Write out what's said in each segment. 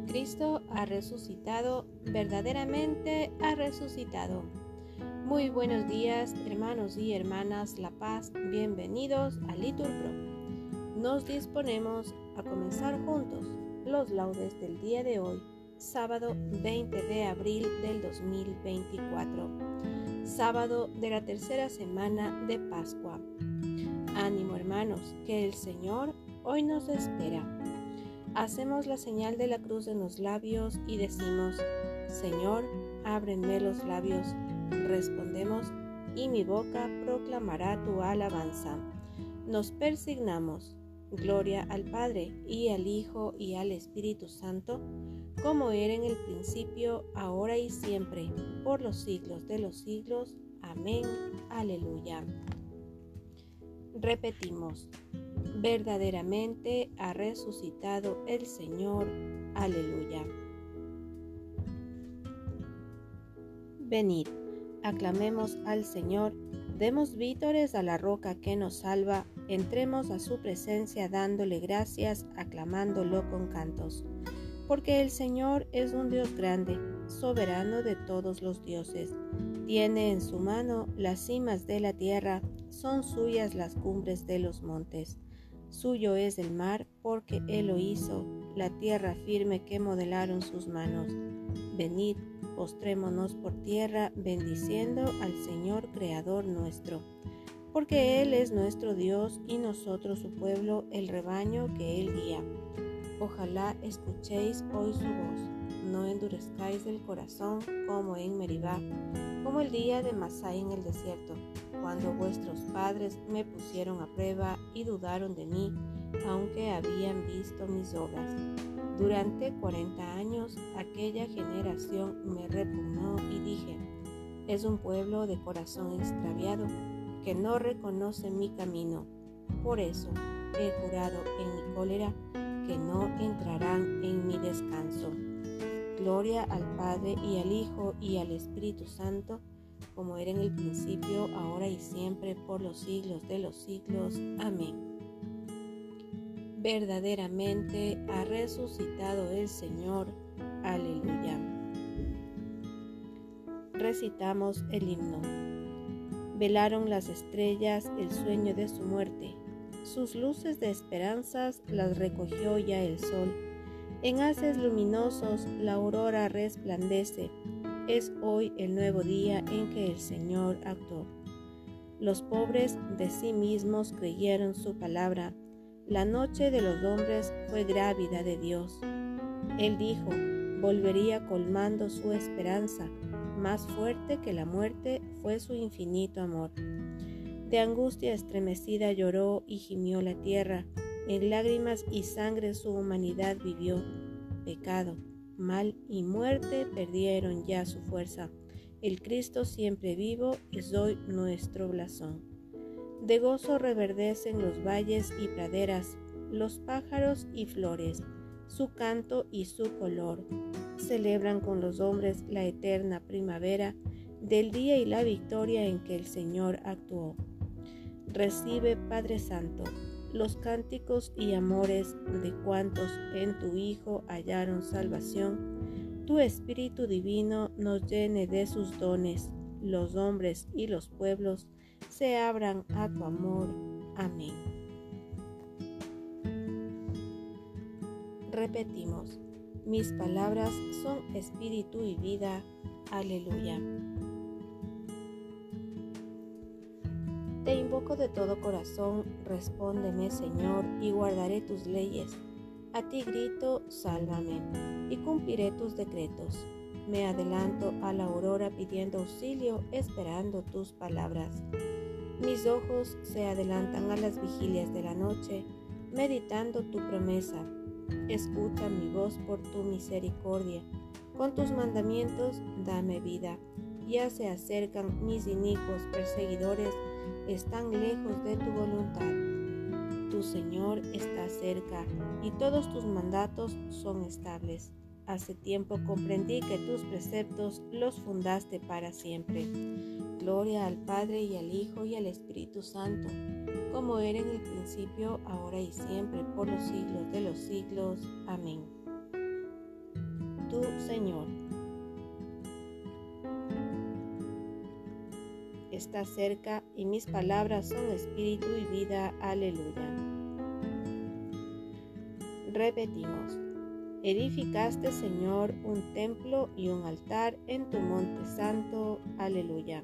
Cristo ha resucitado, verdaderamente ha resucitado. Muy buenos días, hermanos y hermanas La Paz, bienvenidos a Liturpro. Nos disponemos a comenzar juntos los laudes del día de hoy, sábado 20 de abril del 2024, sábado de la tercera semana de Pascua. Ánimo, hermanos, que el Señor hoy nos espera. Hacemos la señal de la cruz en los labios y decimos: Señor, ábreme los labios. Respondemos: y mi boca proclamará tu alabanza. Nos persignamos. Gloria al Padre, y al Hijo, y al Espíritu Santo, como era en el principio, ahora y siempre, por los siglos de los siglos. Amén. Aleluya. Repetimos: verdaderamente ha resucitado el Señor. Aleluya. Venid, aclamemos al Señor, demos vítores a la roca que nos salva, entremos a su presencia dándole gracias, aclamándolo con cantos. Porque el Señor es un Dios grande, soberano de todos los dioses. Tiene en su mano las cimas de la tierra, son suyas las cumbres de los montes. Suyo es el mar, porque Él lo hizo, la tierra firme que modelaron sus manos. Venid, postrémonos por tierra, bendiciendo al Señor Creador nuestro. Porque Él es nuestro Dios y nosotros su pueblo, el rebaño que Él guía. Ojalá escuchéis hoy su voz, no endurezcáis el corazón como en Meribá, como el día de Masá en el desierto, cuando vuestros padres me pusieron a prueba y dudaron de mí, aunque habían visto mis obras. Durante 40 años aquella generación me repugnó y dije: es un pueblo de corazón extraviado, que no reconoce mi camino. Por eso he jurado en mi cólera que no entrarán en mi descanso. Gloria al Padre, y al Hijo, y al Espíritu Santo, como era en el principio, ahora y siempre, por los siglos de los siglos. Amén. Verdaderamente ha resucitado el Señor. Aleluya. Recitamos el himno. Velaron las estrellas el sueño de su muerte, sus luces de esperanzas las recogió ya el sol. En haces luminosos la aurora resplandece, es hoy el nuevo día en que el Señor actuó. Los pobres de sí mismos creyeron su palabra, la noche de los hombres fue grávida de Dios. Él dijo, volvería colmando su esperanza, más fuerte que la muerte fue su infinito amor. De angustia estremecida lloró y gimió la tierra, en lágrimas y sangre su humanidad vivió. Pecado, mal y muerte perdieron ya su fuerza. El Cristo siempre vivo es hoy nuestro blasón. De gozo reverdecen los valles y praderas, los pájaros y flores, su canto y su color. Celebran con los hombres la eterna primavera del día y la victoria en que el Señor actuó. Recibe, Padre Santo, los cánticos y amores de cuantos en tu Hijo hallaron salvación. Tu Espíritu Divino nos llene de sus dones, los hombres y los pueblos se abran a tu amor. Amén. Repetimos: mis palabras son espíritu y vida. Aleluya. Te invoco de todo corazón, respóndeme, Señor, y guardaré tus leyes. A ti grito, sálvame, y cumpliré tus decretos. Me adelanto a la aurora pidiendo auxilio, esperando tus palabras. Mis ojos se adelantan a las vigilias de la noche, meditando tu promesa. Escucha mi voz por tu misericordia. Con tus mandamientos dame vida. Ya se acercan mis inicuos perseguidores, están lejos de tu voluntad. Tu Señor está cerca, y todos tus mandatos son estables. Hace tiempo comprendí que tus preceptos los fundaste para siempre. Gloria al Padre, y al Hijo, y al Espíritu Santo, como era en el principio, ahora y siempre, por los siglos de los siglos. Amén. tu Señor. Está cerca y mis palabras son espíritu y vida. Aleluya. Repetimos. Edificaste, Señor, un templo y un altar en tu monte santo. Aleluya.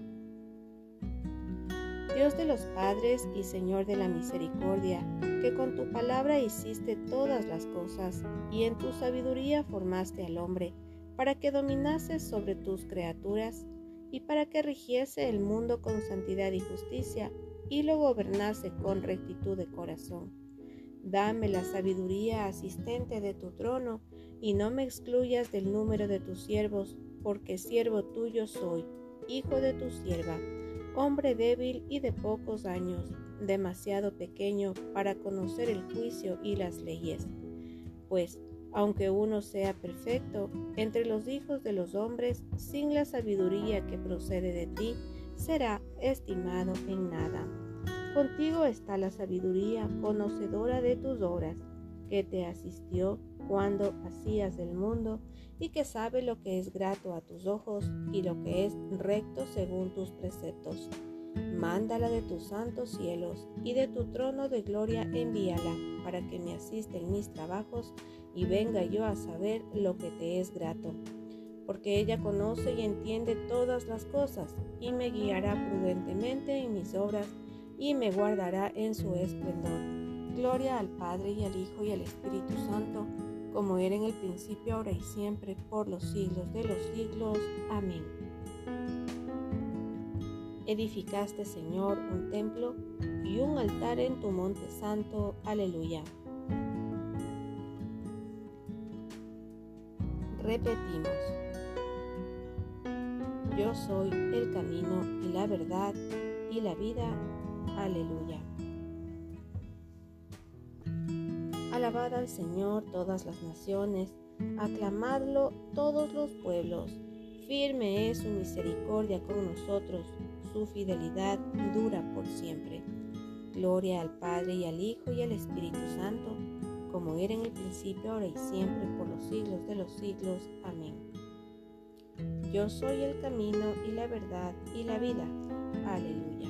Dios de los padres y Señor de la misericordia, que con tu palabra hiciste todas las cosas y en tu sabiduría formaste al hombre, para que dominase sobre tus criaturas y para que rigiese el mundo con santidad y justicia y lo gobernase con rectitud de corazón. Dame la sabiduría asistente de tu trono y no me excluyas del número de tus siervos, porque siervo tuyo soy, hijo de tu sierva, hombre débil y de pocos años, demasiado pequeño para conocer el juicio y las leyes. Pues, aunque uno sea perfecto, entre los hijos de los hombres, sin la sabiduría que procede de ti, será estimado en nada. Contigo está la sabiduría conocedora de tus obras, que te asistió cuando hacías el mundo, y que sabe lo que es grato a tus ojos y lo que es recto según tus preceptos. Mándala de tus santos cielos y de tu trono de gloria envíala, para que me asista en mis trabajos y venga yo a saber lo que te es grato. Porque ella conoce y entiende todas las cosas, y me guiará prudentemente en mis obras, y me guardará en su esplendor. Gloria al Padre y al Hijo y al Espíritu Santo, como era en el principio, ahora y siempre, por los siglos de los siglos. Amén. Edificaste, Señor, un templo y un altar en tu monte santo. Aleluya. Repetimos. Yo soy el camino y la verdad y la vida. Aleluya. Alabad al Señor todas las naciones, aclamadlo todos los pueblos. Firme es su misericordia con nosotros, su fidelidad dura por siempre. Gloria al Padre y al Hijo y al Espíritu Santo, como era en el principio, ahora y siempre, por los siglos de los siglos. Amén. Yo soy el camino y la verdad y la vida. Aleluya.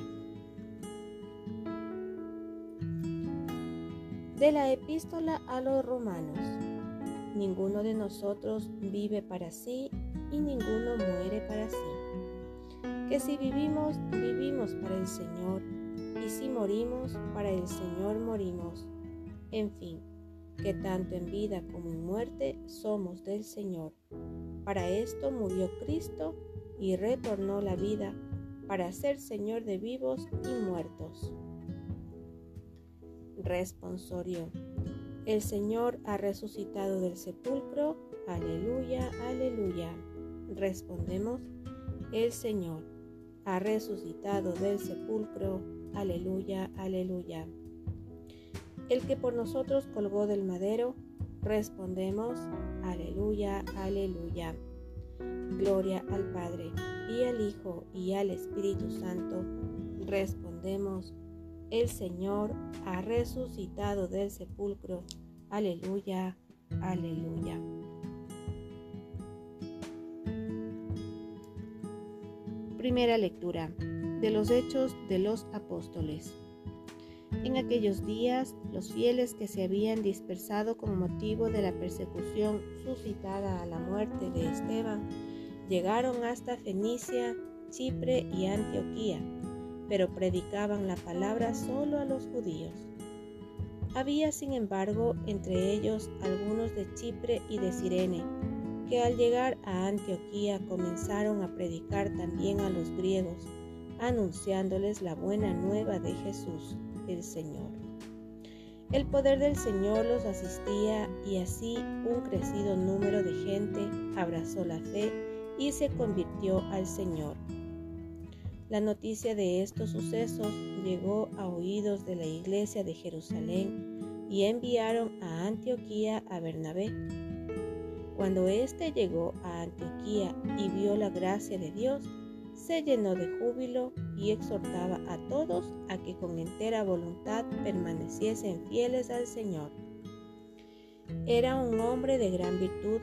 De la epístola a los romanos. Ninguno de nosotros vive para sí y ninguno muere para sí. Que si vivimos, vivimos para el Señor, y si morimos, para el Señor morimos. En fin, que tanto en vida como en muerte somos del Señor. Para esto murió Cristo y retornó la vida, para ser Señor de vivos y muertos. Responsorio. El Señor ha resucitado del sepulcro. Aleluya, aleluya. Respondemos, el Señor ha resucitado del sepulcro. Aleluya, aleluya. El que por nosotros colgó del madero. Respondemos, aleluya, aleluya. Gloria al Padre, y al Hijo, y al Espíritu Santo. Respondemos, el Señor ha resucitado del sepulcro. Aleluya, aleluya. Primera lectura de los Hechos de los Apóstoles. En aquellos días, los fieles que se habían dispersado con motivo de la persecución suscitada a la muerte de Esteban, llegaron hasta Fenicia, Chipre y Antioquía, pero predicaban la palabra solo a los judíos. Había, sin embargo, entre ellos algunos de Chipre y de Cirene, que al llegar a Antioquía comenzaron a predicar también a los griegos, anunciándoles la buena nueva de Jesús, el Señor. El poder del Señor los asistía y así un crecido número de gente abrazó la fe y se convirtió al Señor. La noticia de estos sucesos llegó a oídos de la iglesia de Jerusalén y enviaron a Antioquía a Bernabé. Cuando éste llegó a Antioquía y vio la gracia de Dios, se llenó de júbilo y exhortaba a todos a que con entera voluntad permaneciesen fieles al Señor. Era un hombre de gran virtud,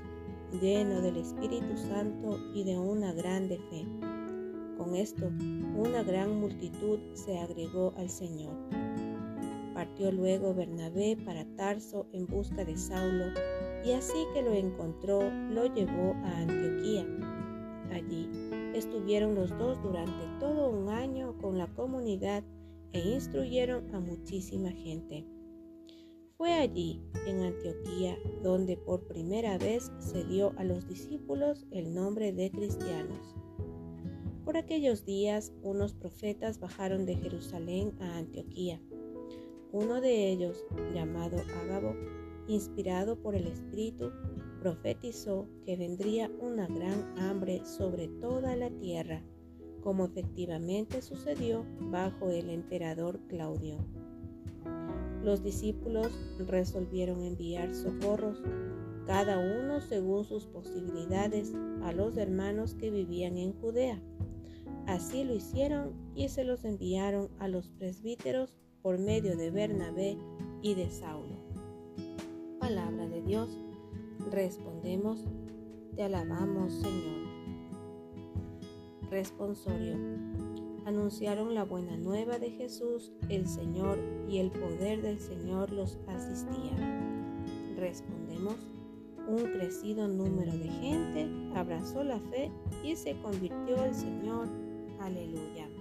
lleno del Espíritu Santo y de una grande fe. Con esto, una gran multitud se agregó al Señor. Partió luego Bernabé para Tarso en busca de Saulo, y así que lo encontró, lo llevó a Antioquía. Allí estuvieron los dos durante todo un año con la comunidad e instruyeron a muchísima gente. Fue allí, en Antioquía, donde por primera vez se dio a los discípulos el nombre de cristianos. Por aquellos días, unos profetas bajaron de Jerusalén a Antioquía. Uno de ellos, llamado Ágabo, inspirado por el Espíritu, profetizó que vendría una gran hambre sobre toda la tierra, como efectivamente sucedió bajo el emperador Claudio. Los discípulos resolvieron enviar socorros, cada uno según sus posibilidades, a los hermanos que vivían en Judea. Así lo hicieron y se los enviaron a los presbíteros por medio de Bernabé y de Saulo. Palabra de Dios. Respondemos, te alabamos, Señor. Responsorio. Anunciaron la buena nueva de Jesús, el Señor, y el poder del Señor los asistía. Respondemos, un crecido número de gente abrazó la fe y se convirtió al Señor. Aleluya.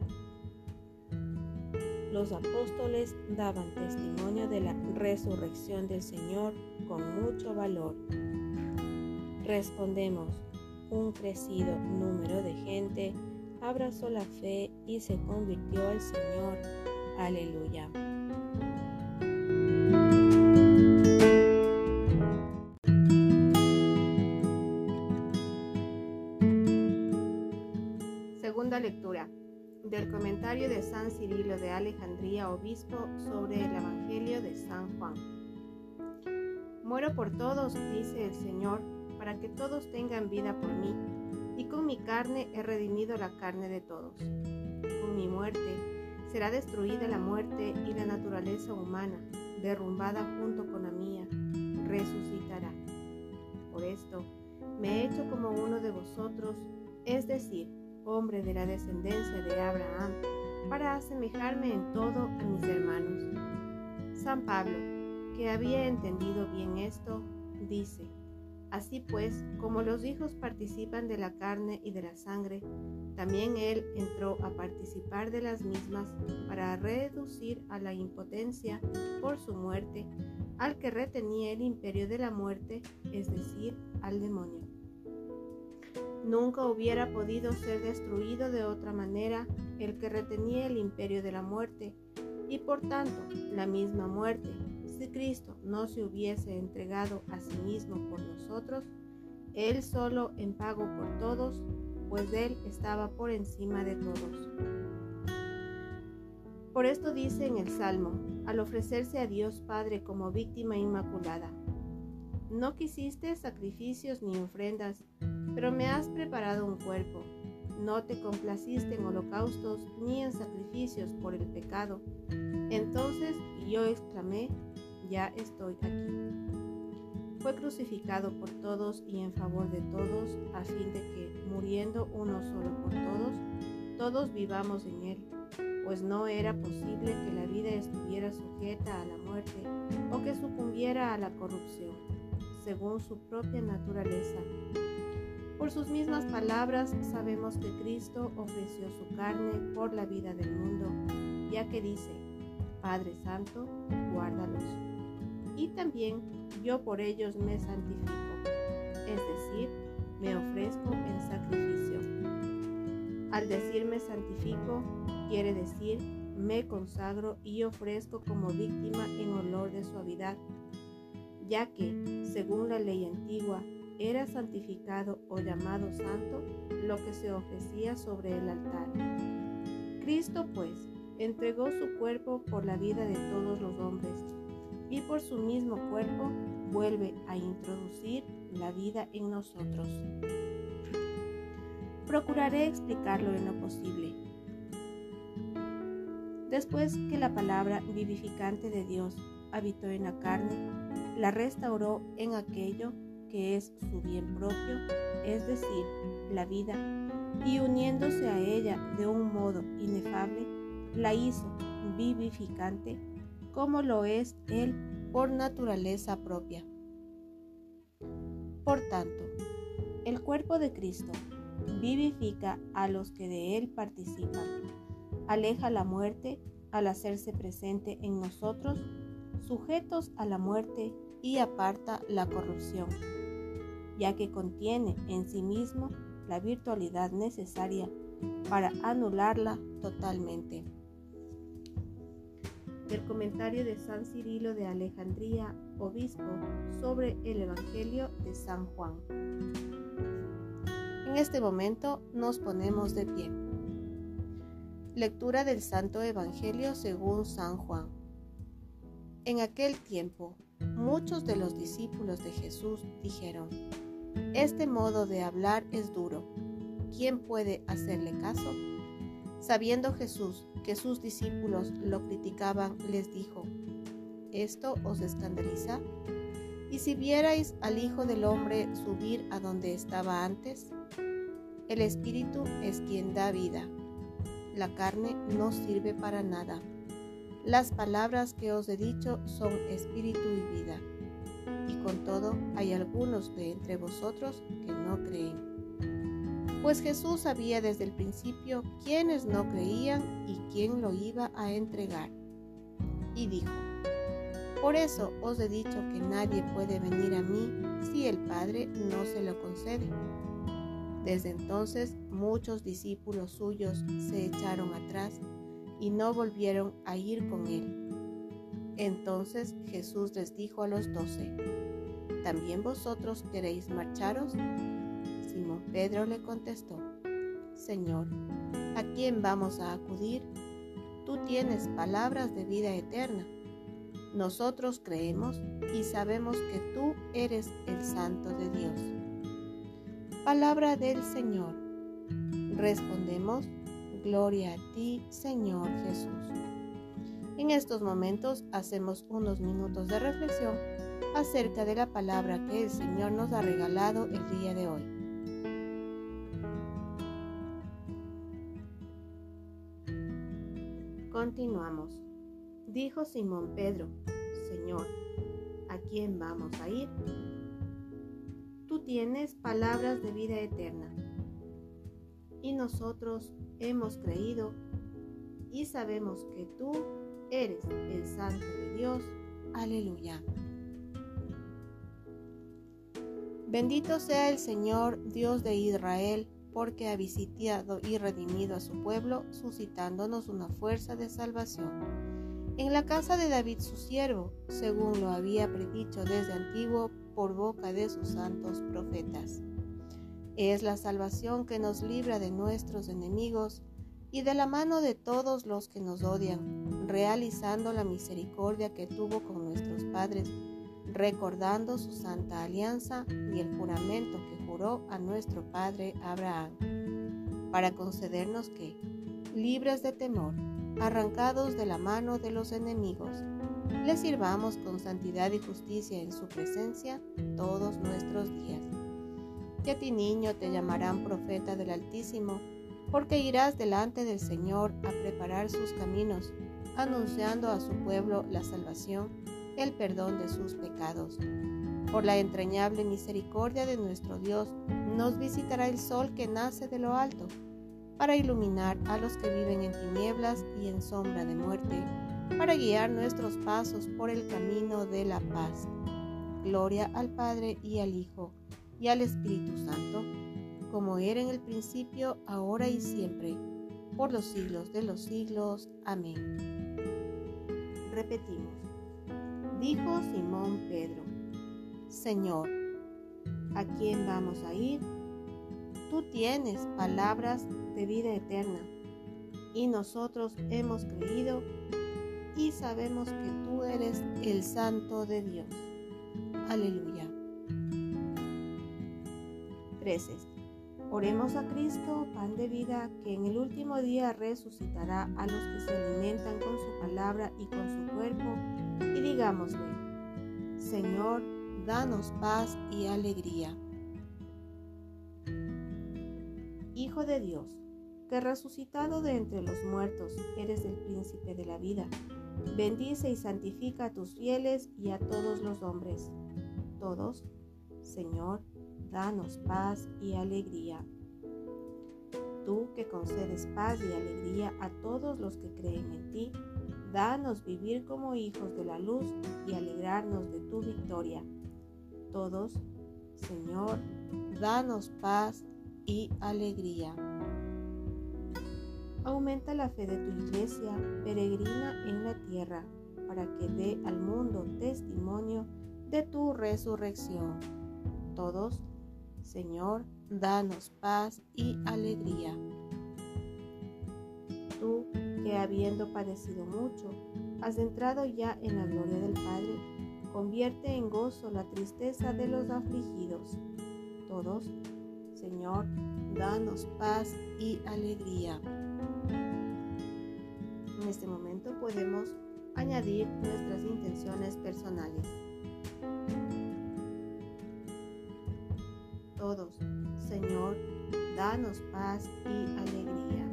Los apóstoles daban testimonio de la resurrección del Señor con mucho valor. Respondemos, un crecido número de gente abrazó la fe y se convirtió al Señor. Aleluya. Segunda lectura del comentario de San Cirilo de Alejandría, obispo, sobre el Evangelio de San Juan. Muero por todos, dice el Señor, para que todos tengan vida por mí, y con mi carne he redimido la carne de todos. Con mi muerte será destruida la muerte, y la naturaleza humana, derrumbada junto con la mía, resucitará. Por esto me he hecho como uno de vosotros, es decir, hombre de la descendencia de Abraham, para asemejarme en todo a mis hermanos. San Pablo, que había entendido bien esto, dice: así pues, como los hijos participan de la carne y de la sangre, también él entró a participar de las mismas para reducir a la impotencia por su muerte al que retenía el imperio de la muerte, es decir, al demonio. Nunca hubiera podido ser destruido de otra manera el que retenía el imperio de la muerte, y por tanto la misma muerte, si Cristo no se hubiese entregado a sí mismo por nosotros, Él solo en pago por todos, pues Él estaba por encima de todos. Por esto dice en el Salmo, al ofrecerse a Dios Padre como víctima inmaculada: no quisiste sacrificios ni ofrendas, pero me has preparado un cuerpo. No te complaciste en holocaustos ni en sacrificios por el pecado. Entonces yo exclamé: ya estoy aquí. Fue crucificado por todos y en favor de todos, a fin de que, muriendo uno solo por todos, todos vivamos en él, pues no era posible que la vida estuviera sujeta a la muerte o que sucumbiera a la corrupción, según su propia naturaleza. Por sus mismas palabras sabemos que Cristo ofreció su carne por la vida del mundo, ya que dice: Padre Santo, guárdalos. Y también yo por ellos me santifico, es decir, me ofrezco en sacrificio. Al decir me santifico, quiere decir me consagro y ofrezco como víctima en olor de suavidad, ya que, según la ley antigua, era santificado o llamado santo lo que se ofrecía sobre el altar. Cristo, pues, entregó su cuerpo por la vida de todos los hombres, y por su mismo cuerpo vuelve a introducir la vida en nosotros. Procuraré explicarlo en lo posible. Después que la palabra vivificante de Dios habitó en la carne, la restauró en aquello que es su bien propio, es decir, la vida, y uniéndose a ella de un modo inefable, la hizo vivificante, como lo es Él por naturaleza propia. Por tanto, el cuerpo de Cristo vivifica a los que de Él participan, aleja la muerte al hacerse presente en nosotros, sujetos a la muerte, y aparta la corrupción, ya que contiene en sí mismo la virtualidad necesaria para anularla totalmente. Del comentario de San Cirilo de Alejandría, obispo, sobre el Evangelio de San Juan. En este momento nos ponemos de pie. Lectura del Santo Evangelio según San Juan. En aquel tiempo, muchos de los discípulos de Jesús dijeron: «Este modo de hablar es duro. ¿Quién puede hacerle caso?». Sabiendo Jesús que sus discípulos lo criticaban, les dijo: «¿Esto os escandaliza? ¿Y si vierais al Hijo del Hombre subir a donde estaba antes? El Espíritu es quien da vida. La carne no sirve para nada. Las palabras que os he dicho son espíritu y vida. Y con todo hay algunos de entre vosotros que no creen». Pues Jesús sabía desde el principio quiénes no creían y quién lo iba a entregar. Y dijo: «Por eso os he dicho que nadie puede venir a mí si el Padre no se lo concede». Desde entonces muchos discípulos suyos se echaron atrás y no volvieron a ir con él. Entonces Jesús les dijo a los 12: «¿También vosotros queréis marcharos?». Simón Pedro le contestó: «Señor, ¿a quién vamos a acudir? Tú tienes palabras de vida eterna. Nosotros creemos y sabemos que tú eres el Santo de Dios». Palabra del Señor. Respondemos: gloria a ti, Señor Jesús. En estos momentos hacemos unos minutos de reflexión acerca de la palabra que el Señor nos ha regalado el día de hoy. Continuamos. Dijo Simón Pedro: «Señor, ¿a quién vamos a ir? Tú tienes palabras de vida eterna, y nosotros hemos creído y sabemos que tú eres el Santo de Dios». Aleluya. Bendito sea el Señor, Dios de Israel, porque ha visitado y redimido a su pueblo, suscitándonos una fuerza de salvación en la casa de David su siervo, según lo había predicho desde antiguo por boca de sus santos profetas. Es la salvación que nos libra de nuestros enemigos y de la mano de todos los que nos odian, realizando la misericordia que tuvo con nuestros padres, recordando su santa alianza y el juramento que juró a nuestro padre Abraham, para concedernos que, libres de temor, arrancados de la mano de los enemigos, le sirvamos con santidad y justicia en su presencia todos nuestros días. Y a ti, niño, te llamarán profeta del Altísimo, porque irás delante del Señor a preparar sus caminos, anunciando a su pueblo la salvación, el perdón de sus pecados. Por la entrañable misericordia de nuestro Dios, nos visitará el sol que nace de lo alto, para iluminar a los que viven en tinieblas y en sombra de muerte, para guiar nuestros pasos por el camino de la paz. Gloria al Padre y al Hijo y al Espíritu Santo, como era en el principio, ahora y siempre, por los siglos de los siglos. Amén. Repetimos. Dijo Simón Pedro: «Señor, ¿a quién vamos a ir? Tú tienes palabras de vida eterna, y nosotros hemos creído y sabemos que tú eres el Santo de Dios». Aleluya. 13. Oremos a Cristo, pan de vida, que en el último día resucitará a los que se alimentan con su palabra y con su cuerpo, y digámosle: Señor, danos paz y alegría. Hijo de Dios, que resucitado de entre los muertos eres el príncipe de la vida, bendice y santifica a tus fieles y a todos los hombres. Todos, Señor, danos paz y alegría. Tú que concedes paz y alegría a todos los que creen en ti, danos vivir como hijos de la luz y alegrarnos de tu victoria. Todos, Señor, danos paz y alegría. Aumenta la fe de tu iglesia peregrina en la tierra, para que dé al mundo testimonio de tu resurrección. Todos, Señor, danos paz y alegría. Tú, que habiendo padecido mucho, has entrado ya en la gloria del Padre, convierte en gozo la tristeza de los afligidos. Todos, Señor, danos paz y alegría. En este momento podemos añadir nuestras intenciones personales. Todos, Señor, danos paz y alegría.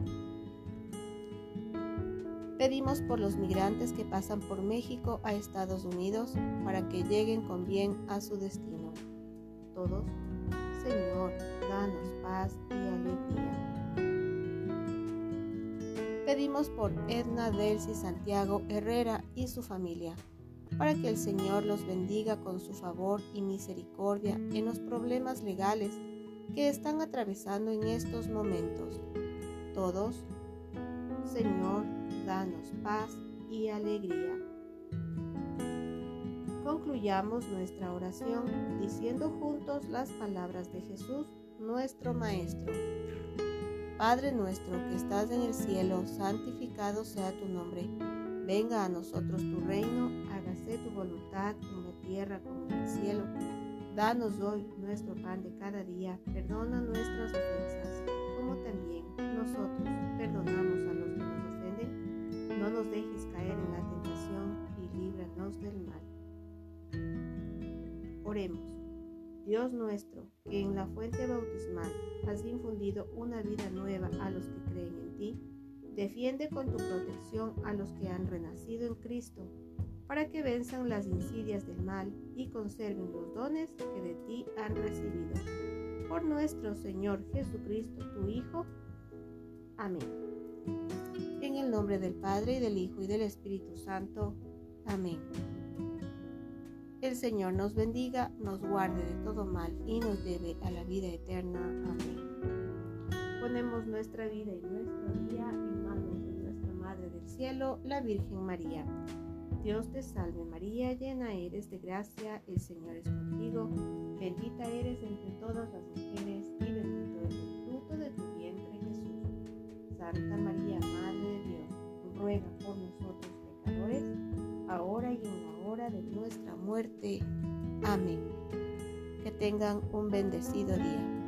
Pedimos por los migrantes que pasan por México a Estados Unidos para que lleguen con bien a su destino. Todos, Señor, danos paz y alegría. Pedimos por Edna, Delcy, Santiago, Herrera y su familia, para que el Señor los bendiga con su favor y misericordia en los problemas legales que están atravesando en estos momentos. Todos, Señor, danos paz y alegría. Concluyamos nuestra oración diciendo juntos las palabras de Jesús, nuestro Maestro. Padre nuestro que estás en el cielo, santificado sea tu nombre. Venga a nosotros tu reino, hágase tu voluntad en la tierra como en el cielo. Danos hoy nuestro pan de cada día, perdona nuestras ofensas, como también nosotros perdonamos a los que nos ofenden. No nos dejes caer en la tentación y líbranos del mal. Oremos. Dios nuestro, que en la fuente bautismal has infundido una vida nueva a los que creen en ti, defiende con tu protección a los que han renacido en Cristo, para que venzan las insidias del mal y conserven los dones que de ti han recibido. Por nuestro Señor Jesucristo, tu Hijo. Amén. En el nombre del Padre, y del Hijo, y del Espíritu Santo. Amén. El Señor nos bendiga, nos guarde de todo mal y nos lleve a la vida eterna. Amén. Ponemos nuestra vida y nuestro día en manos de nuestra Madre del Cielo, la Virgen María. Dios te salve María, llena eres de gracia, el Señor es contigo. Bendita eres entre todas las mujeres y bendito es el fruto de tu vientre Jesús. Santa María, Madre de Dios, ruega por nosotros pecadores, ahora y en la hora de nuestra muerte. Amén. Que tengan un bendecido día.